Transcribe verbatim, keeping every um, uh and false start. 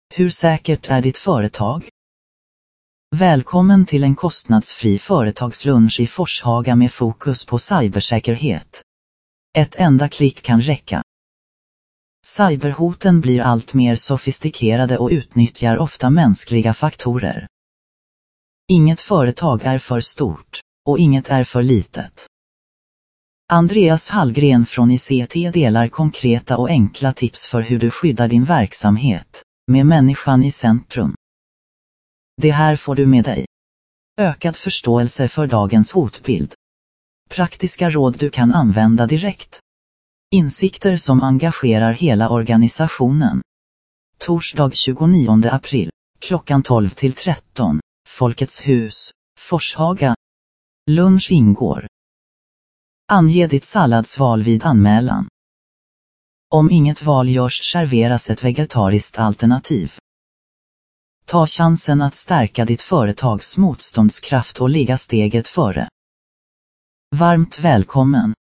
Hur säkert är ditt företag? Välkommen till en kostnadsfri företagslunch i Forshaga med fokus på cybersäkerhet. Ett enda klick kan räcka. Cyberhoten blir allt mer sofistikerade och utnyttjar ofta mänskliga faktorer. Inget företag är för stort, och inget är för litet. Andreas Hallgren från I C T delar konkreta och enkla tips för hur du skyddar din verksamhet, med människan i centrum. Det här får du med dig. Ökad förståelse för dagens hotbild. Praktiska råd du kan använda direkt. Insikter som engagerar hela organisationen. Torsdag tjugonionde april, klockan tolv till tretton, Folkets hus, Forshaga. Lunch ingår. Ange ditt salladsval vid anmälan. Om inget val görs serveras ett vegetariskt alternativ. Ta chansen att stärka ditt företags motståndskraft och ligga steget före. Varmt välkommen!